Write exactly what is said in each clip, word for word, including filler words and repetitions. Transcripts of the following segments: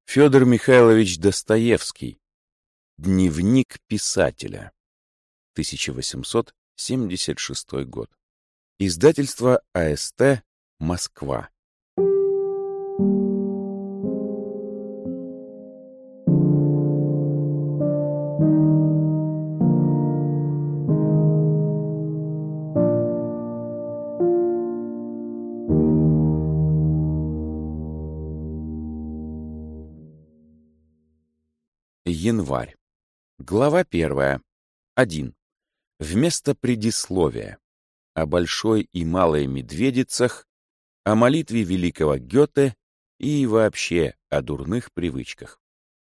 Федор Михайлович Достоевский. Дневник писателя. тысяча восемьсот семьдесят шестой год. Издательство А Эс Тэ, Москва. Январь. Глава первая. один. Вместо предисловия. О большой и малой медведицах, о молитве великого Гёте и вообще о дурных привычках.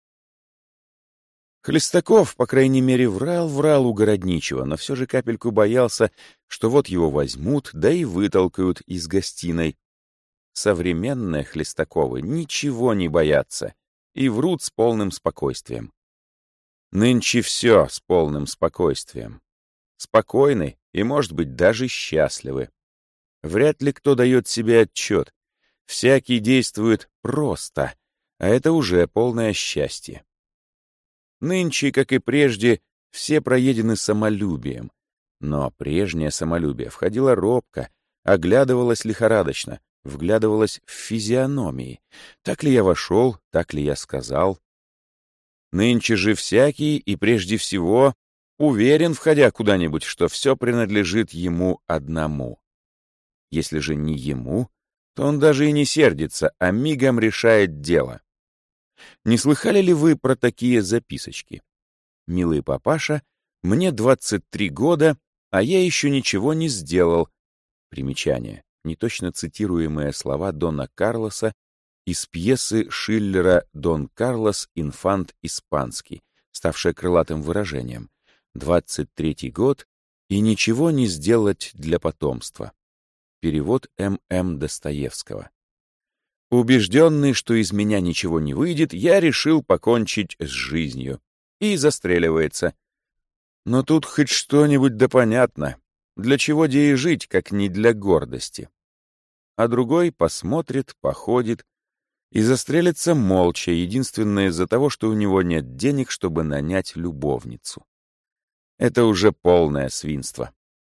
Хлестаков, по крайней мере, врал-врал у Городничего, но все же капельку боялся, что вот его возьмут, да и вытолкают из гостиной. Современные Хлестаковы ничего не боятся и врут с полным спокойствием. Нынче все с полным спокойствием. Спокойны и, может быть, даже счастливы. Вряд ли кто дает себе отчет. Всякий действует просто, а это уже полное счастье. Нынче, как и прежде, все проедены самолюбием. Но прежнее самолюбие входило робко, оглядывалось лихорадочно, вглядывалось в физиономии. Так ли я вошел, так ли я сказал? Нынче же всякий, и прежде всего, уверен, входя куда-нибудь, что все принадлежит ему одному. Если же не ему, то он даже и не сердится, а мигом решает дело. Не слыхали ли вы про такие записочки? «Милый папаша, мне двадцать три года, а я еще ничего не сделал». Примечание. Неточно цитируемые слова Дона Карлоса из пьесы Шиллера «Дон Карлос, инфант испанский», ставшая крылатым выражением. двадцать третий год, и ничего не сделать для потомства. Перевод М М Достоевского. Убежденный, что из меня ничего не выйдет, я решил покончить с жизнью. И застреливается. Но тут хоть что-нибудь да понятно. Для чего де и жить, как не для гордости? А другой посмотрит, походит и застрелится молча, единственное из-за того, что у него нет денег, чтобы нанять любовницу. Это уже полное свинство.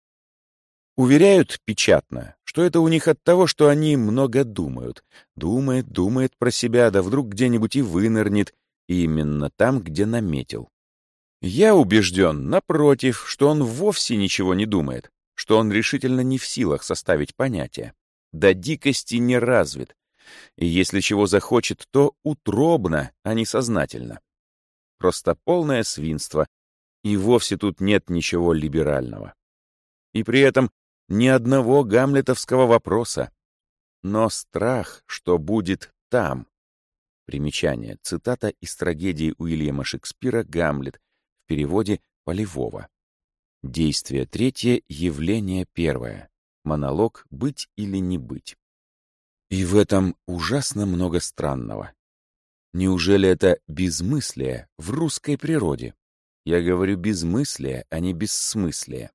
Уверяют печатно, что это у них от того, что они много думают. Думает, думает про себя, да вдруг где-нибудь и вынырнет, и именно там, где наметил. Я убежден, напротив, что он вовсе ничего не думает, что он решительно не в силах составить понятие. До дикости не развит. И если чего захочет, то утробно, а не сознательно. Просто полное свинство, и вовсе тут нет ничего либерального. И при этом ни одного гамлетовского вопроса. Но страх, что будет там. Примечание. Цитата из трагедии Уильяма Шекспира «Гамлет» в переводе Полевого. Действие третье, явление первое. Монолог «Быть или не быть». И в этом ужасно много странного. Неужели это безмыслие в русской природе? Я говорю безмыслие, а не бессмыслие.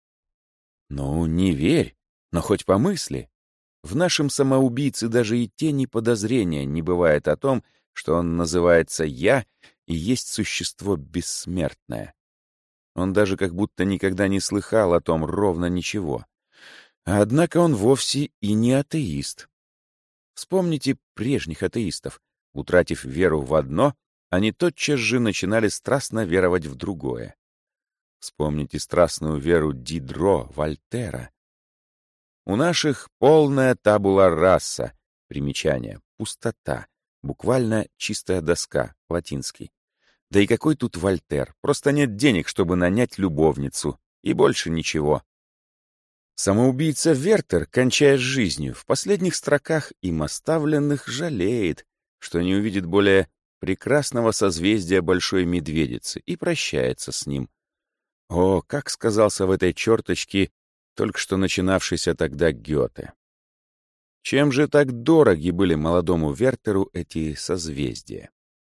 Ну, не верь, но хоть помысли. В нашем самоубийце даже и тени подозрения не бывает о том, что он называется «я» и есть существо бессмертное. Он даже как будто никогда не слыхал о том ровно ничего. А однако он вовсе и не атеист. Вспомните прежних атеистов. Утратив веру в одно, они тотчас же начинали страстно веровать в другое. Вспомните страстную веру Дидро, Вольтера. У наших полная табула раса. Примечание. Пустота. Буквально чистая доска. Латинский. Да и какой тут Вольтер? Просто нет денег, чтобы нанять любовницу. И больше ничего. Самоубийца Вертер, кончая с жизнью, в последних строках им оставленных жалеет, что не увидит более прекрасного созвездия Большой Медведицы и прощается с ним. О, как сказался в этой черточке только что начинавшийся тогда Гёте. Чем же так дороги были молодому Вертеру эти созвездия?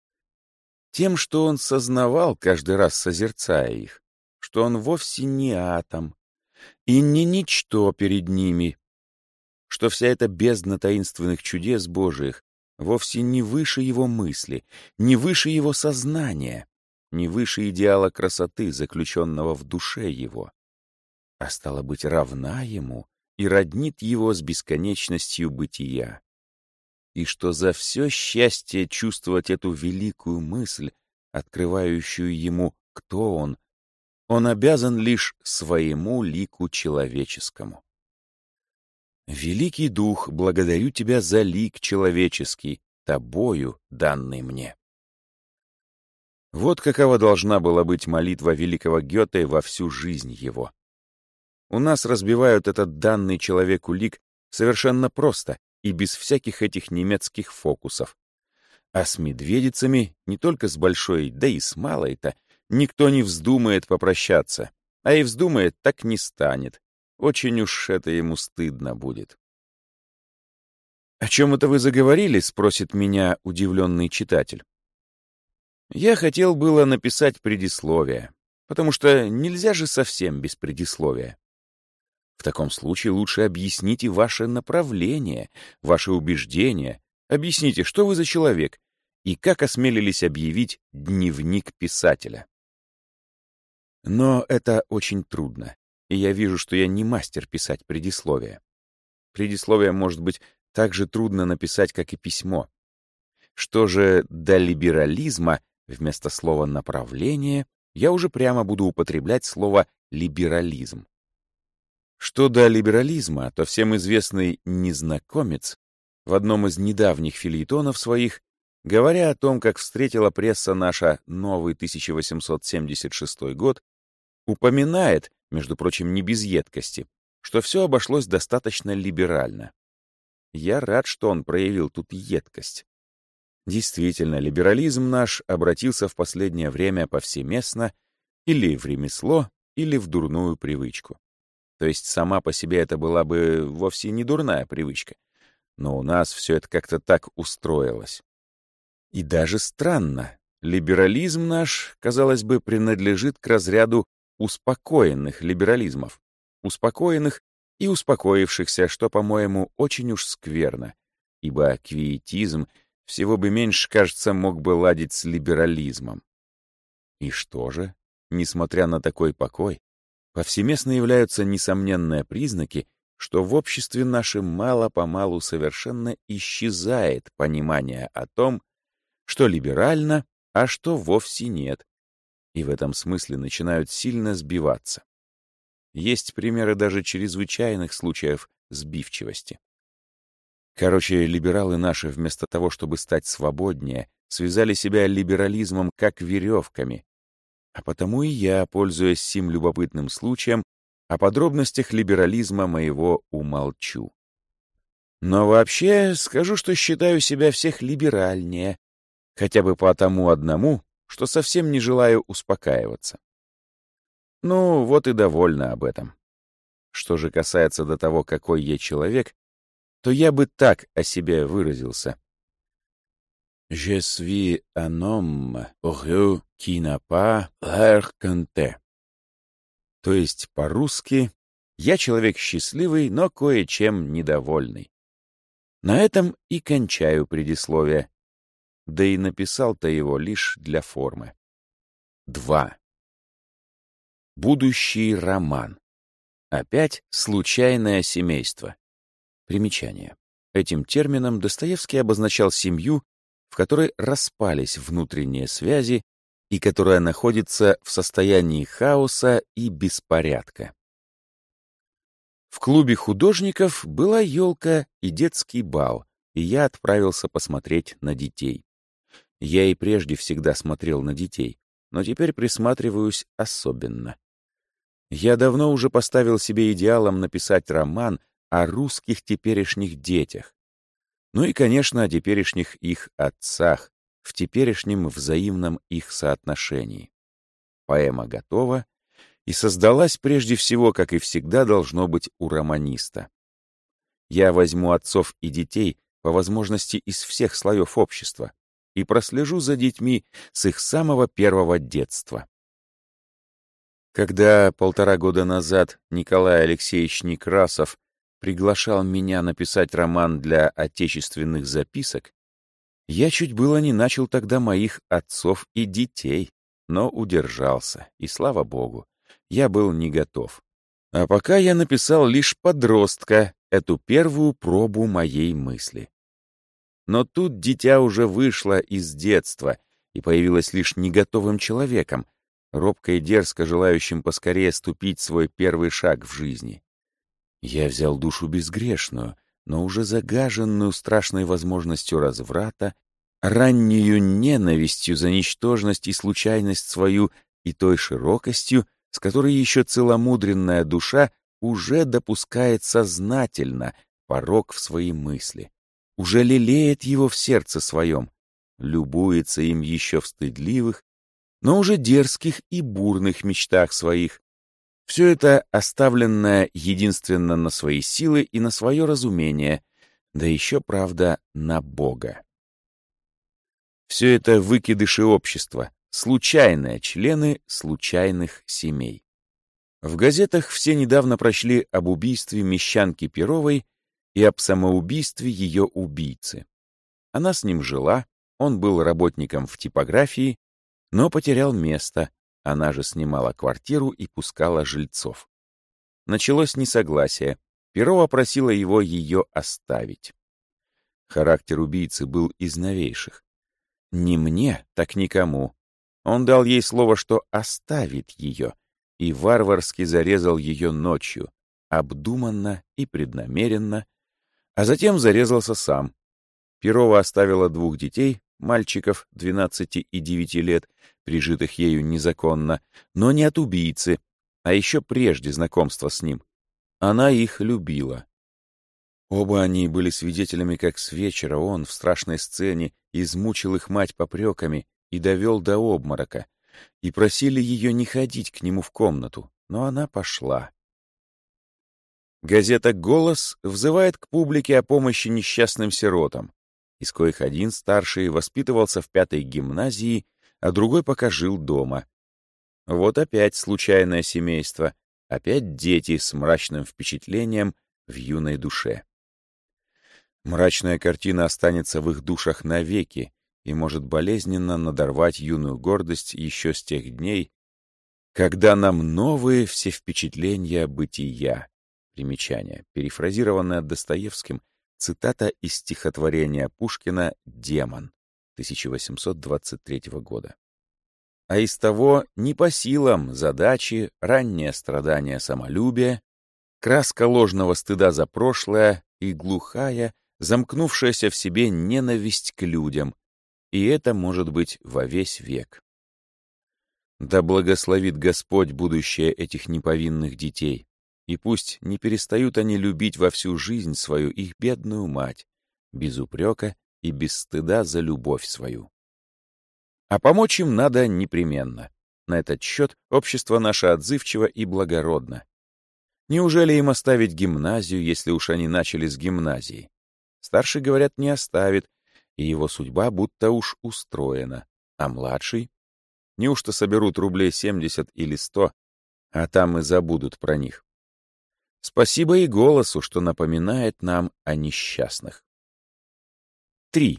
Тем, что он сознавал, каждый раз созерцая их, что он вовсе не атом и не ничто перед ними, что вся эта бездна таинственных чудес Божиих вовсе не выше его мысли, не выше его сознания, не выше идеала красоты, заключенного в душе его, а стало быть, равна ему и роднит его с бесконечностью бытия. И что за все счастье чувствовать эту великую мысль, открывающую ему, кто он, он обязан лишь своему лику человеческому. Великий Дух, благодарю тебя за лик человеческий, тобою данный мне. Вот какова должна была быть молитва великого Гёте во всю жизнь его. У нас разбивают этот данный человеку лик совершенно просто и без всяких этих немецких фокусов. А с медведицами, не только с большой, да и с малой-то, никто не вздумает попрощаться, а и вздумает, так не станет. Очень уж это ему стыдно будет. «О чем это вы заговорили?» — спросит меня удивленный читатель. Я хотел было написать предисловие, потому что нельзя же совсем без предисловия. В таком случае лучше объясните ваше направление, ваши убеждения, объясните, что вы за человек и как осмелились объявить дневник писателя. Но это очень трудно, и я вижу, что я не мастер писать предисловие. Предисловие может быть так же трудно написать, как и письмо. Что же до либерализма, вместо слова «направление» я уже прямо буду употреблять слово «либерализм». Что до либерализма, то всем известный незнакомец в одном из недавних фельетонов своих, говоря о том, как встретила пресса наша новый тысяча восемьсот семьдесят шестой год, упоминает, между прочим, не без едкости, что все обошлось достаточно либерально. Я рад, что он проявил тут едкость. Действительно, либерализм наш обратился в последнее время повсеместно или в ремесло, или в дурную привычку. То есть сама по себе это была бы вовсе не дурная привычка, но у нас все это как-то так устроилось. И даже странно, либерализм наш, казалось бы, принадлежит к разряду успокоенных либерализмов, успокоенных и успокоившихся, что, по-моему, очень уж скверно, ибо квиетизм всего бы меньше, кажется, мог бы ладить с либерализмом. И что же, несмотря на такой покой, повсеместно являются несомненные признаки, что в обществе нашем мало-помалу совершенно исчезает понимание о том, что либерально, а что вовсе нет, и в этом смысле начинают сильно сбиваться. Есть примеры даже чрезвычайных случаев сбивчивости. Короче, либералы наши вместо того, чтобы стать свободнее, связали себя либерализмом как веревками, а потому и я, пользуясь сим любопытным случаем, о подробностях либерализма моего умолчу. Но вообще скажу, что считаю себя всех либеральнее, хотя бы по тому одному, что совсем не желаю успокаиваться. Ну, вот и довольно об этом. Что же касается до того, какой я человек, то я бы так о себе выразился. «Je suis un homme heureux qui n'a pas l'air content». То есть, по-русски, я человек счастливый, но кое-чем недовольный. На этом и кончаю предисловие. Да и написал-то его лишь для формы. Два. Будущий роман. Опять случайное семейство. Примечание. Этим термином Достоевский обозначал семью, в которой распались внутренние связи и которая находится в состоянии хаоса и беспорядка. В клубе художников была елка и детский бал, и я отправился посмотреть на детей. Я и прежде всегда смотрел на детей, но теперь присматриваюсь особенно. Я давно уже поставил себе идеалом написать роман о русских теперешних детях. Ну и, конечно, о теперешних их отцах, в теперешнем взаимном их соотношении. Поэма готова и создалась прежде всего, как и всегда должно быть у романиста. Я возьму отцов и детей, по возможности, из всех слоев общества и прослежу за детьми с их самого первого детства. Когда полтора года назад Николай Алексеевич Некрасов приглашал меня написать роман для отечественных записок, Я чуть было не начал тогда моих отцов и детей, но удержался, и слава богу, я был не готов. А пока я написал лишь подростка, эту первую пробу моей мысли. Но тут дитя уже вышло из детства и появилось лишь не готовым человеком, робко и дерзко желающим поскорее ступить свой первый шаг в жизни. Я взял душу безгрешную, но уже загаженную страшной возможностью разврата, раннюю ненавистью за ничтожность и случайность свою и той широкостью, с которой еще целомудренная душа уже допускает сознательно порок в свои мысли, уже лелеет его в сердце своем, любуется им еще в стыдливых, но уже дерзких и бурных мечтах своих. Все это оставленное единственно на свои силы и на свое разумение, да еще, правда, на Бога. Все это выкидыши общества, случайные члены случайных семей. В газетах все недавно прочли об убийстве мещанки Перовой и об самоубийстве ее убийцы. Она с ним жила, он был работником в типографии, но потерял место, она же снимала квартиру и пускала жильцов. Началось несогласие, Перова просила его ее оставить. Характер убийцы был из новейших. Не мне, так никому. Он дал ей слово, что оставит ее, и варварски зарезал ее ночью, обдуманно и преднамеренно, а затем зарезался сам. Перова оставила двух детей, мальчиков двенадцати и девяти лет, прижитых ею незаконно, но не от убийцы, а еще прежде знакомства с ним. Она их любила. Оба они были свидетелями, как с вечера он в страшной сцене измучил их мать попреками и довел до обморока, и просили ее не ходить к нему в комнату, но она пошла. Газета «Голос» взывает к публике о помощи несчастным сиротам, из коих один старший воспитывался в пятой гимназии, а другой пока жил дома. Вот опять случайное семейство, опять дети с мрачным впечатлением в юной душе. Мрачная картина останется в их душах навеки и может болезненно надорвать юную гордость еще с тех дней, когда нам новые все впечатления бытия. Примечание, перефразированное Достоевским, цитата из стихотворения Пушкина «Демон» тысяча восемьсот двадцать третьего года. А из того не по силам задачи, раннее страдание самолюбия, краска ложного стыда за прошлое и глухая, замкнувшаяся в себе ненависть к людям, и это может быть во весь век. Да благословит Господь будущее этих неповинных детей, и пусть не перестают они любить во всю жизнь свою их бедную мать, без упрека и без стыда за любовь свою. А помочь им надо непременно. На этот счет общество наше отзывчиво и благородно. Неужели им оставить гимназию, если уж они начали с гимназии? Старший, говорят, не оставит, и его судьба будто уж устроена. А младший? Неужто соберут рублей семьдесят или сто, а там и забудут про них? Спасибо и голосу, что напоминает нам о несчастных. три.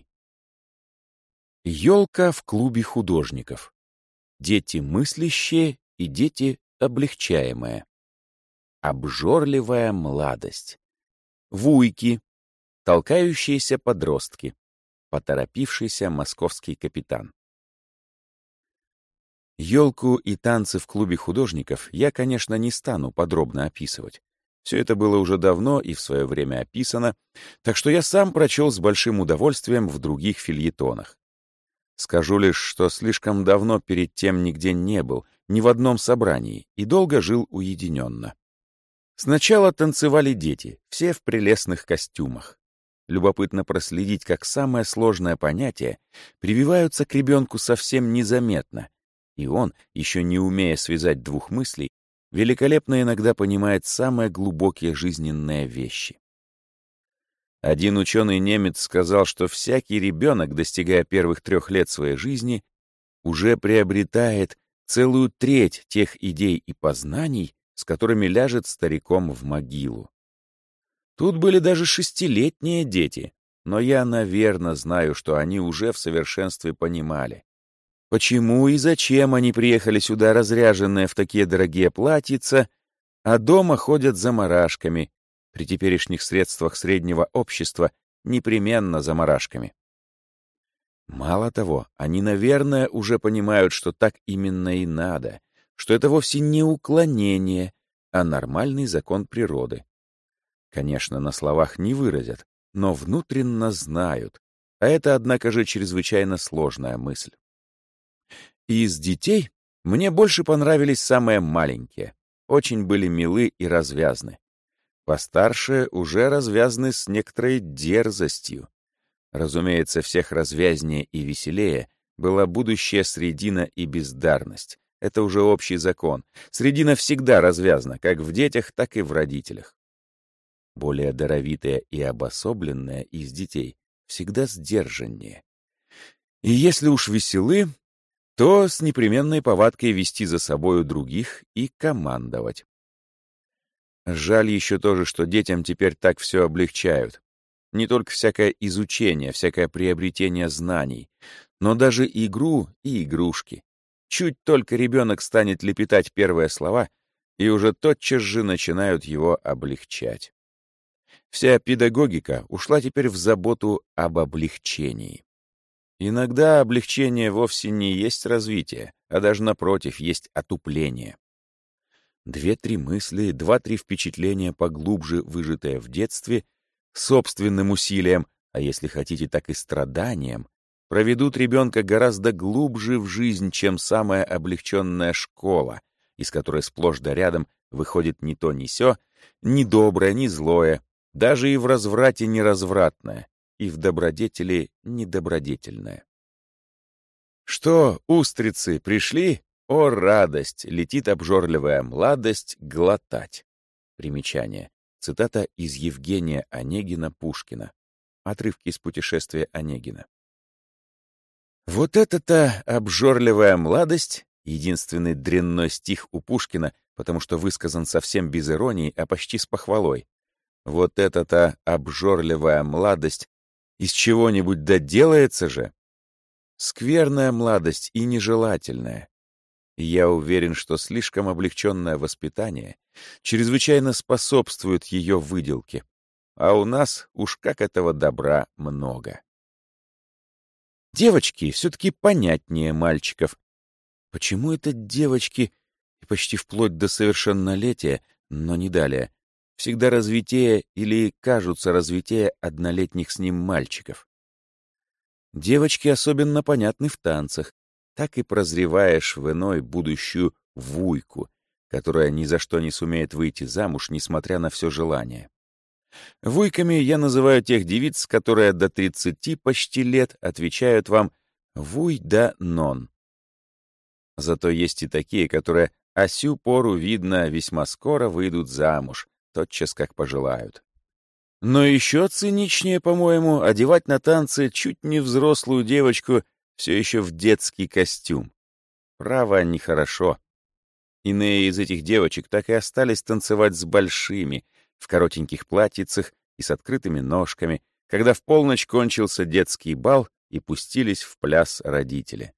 Ёлка в клубе художников. Дети мыслящие и дети облегчаемые. Обжорливая младость. Вуйки. Толкающиеся подростки. Поторопившийся московский капитан. Ёлку и танцы в клубе художников я, конечно, не стану подробно описывать. Все это было уже давно и в свое время описано, так что я сам прочел с большим удовольствием в других фельетонах. Скажу лишь, что слишком давно перед тем нигде не был, ни в одном собрании, и долго жил уединенно. Сначала танцевали дети, все в прелестных костюмах. Любопытно проследить, как самое сложное понятие прививаются к ребенку совсем незаметно, и он, еще не умея связать двух мыслей, великолепно иногда понимает самые глубокие жизненные вещи. Один ученый-немец сказал, что всякий ребенок, достигая первых трех лет своей жизни, уже приобретает целую треть тех идей и познаний, с которыми ляжет стариком в могилу. Тут были даже шестилетние дети, но я, наверное, знаю, что они уже в совершенстве понимали, почему и зачем они приехали сюда, разряженные в такие дорогие платьица, а дома ходят заморашками, при теперешних средствах среднего общества непременно заморашками. Мало того, они, наверное, уже понимают, что так именно и надо, что это вовсе не уклонение, а нормальный закон природы. Конечно, на словах не выразят, но внутренно знают, а это, однако же, чрезвычайно сложная мысль. Из детей мне больше понравились самые маленькие, очень были милы и развязны. Постарше уже развязны с некоторой дерзостью. Разумеется, всех развязнее и веселее была будущая средина и бездарность. Это уже общий закон. Средина всегда развязна, как в детях, так и в родителях. Более даровитая и обособленная из детей всегда сдержаннее. И если уж веселы, то с непременной повадкой вести за собою других и командовать. Жаль еще тоже, что детям теперь так все облегчают. Не только всякое изучение, всякое приобретение знаний, но даже игру и игрушки. Чуть только ребенок станет лепетать первые слова, и уже тотчас же начинают его облегчать. Вся педагогика ушла теперь в заботу об облегчении. Иногда облегчение вовсе не есть развитие, а даже напротив, есть отупление. Две-три мысли, два-три впечатления поглубже, выжатые в детстве, собственным усилием, а если хотите, так и страданием, проведут ребенка гораздо глубже в жизнь, чем самая облегченная школа, из которой сплошь да рядом выходит ни то ни сё, ни доброе, ни злое, даже и в разврате неразвратное, и в добродетели недобродетельное. Что, устрицы, пришли? О, радость! Летит обжорливая младость глотать. Примечание. Цитата из Евгения Онегина Пушкина. Отрывки из путешествия Онегина. Вот это-то обжорливая младость, единственный дрянной стих у Пушкина, потому что высказан совсем без иронии, а почти с похвалой. Вот это-то обжорливая младость из чего-нибудь доделается же. Скверная младость и нежелательная. И я уверен, что слишком облегченное воспитание чрезвычайно способствует ее выделке. А у нас уж как этого добра много. Девочки все-таки понятнее мальчиков. Почему это девочки, и почти вплоть до совершеннолетия, но не далее, всегда развитее или кажутся развитее однолетних с ним мальчиков? Девочки особенно понятны в танцах. Так и прозреваешь в иной будущую вуйку, которая ни за что не сумеет выйти замуж, несмотря на все желание. Вуйками я называю тех девиц, которые до тридцати почти лет отвечают вам «вуй да нон». Зато есть и такие, которые о сю пору, видно, весьма скоро выйдут замуж, тотчас как пожелают. Но еще циничнее, по-моему, одевать на танцы чуть не взрослую девочку все еще в детский костюм. Право, нехорошо. Иные из этих девочек так и остались танцевать с большими, в коротеньких платьицах и с открытыми ножками, когда в полночь кончился детский бал и пустились в пляс родители.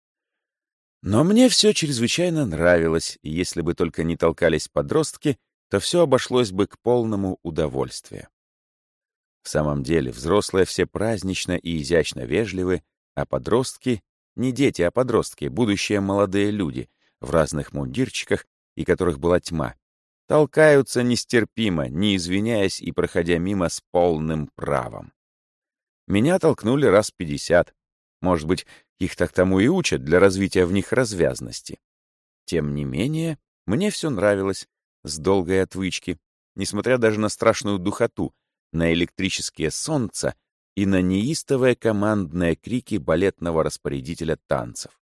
Но мне все чрезвычайно нравилось, и если бы только не толкались подростки, то все обошлось бы к полному удовольствию. В самом деле, взрослые все празднично и изящно вежливы, а подростки — не дети, а подростки, будущие молодые люди, в разных мундирчиках, и которых была тьма, толкаются нестерпимо, не извиняясь и проходя мимо с полным правом. Меня толкнули раз пятьдесят. Может быть, их так тому и учат для развития в них развязности. Тем не менее, мне все нравилось, с долгой отвычки, несмотря даже на страшную духоту, на электрические солнца и на неистовые командные крики балетного распорядителя танцев.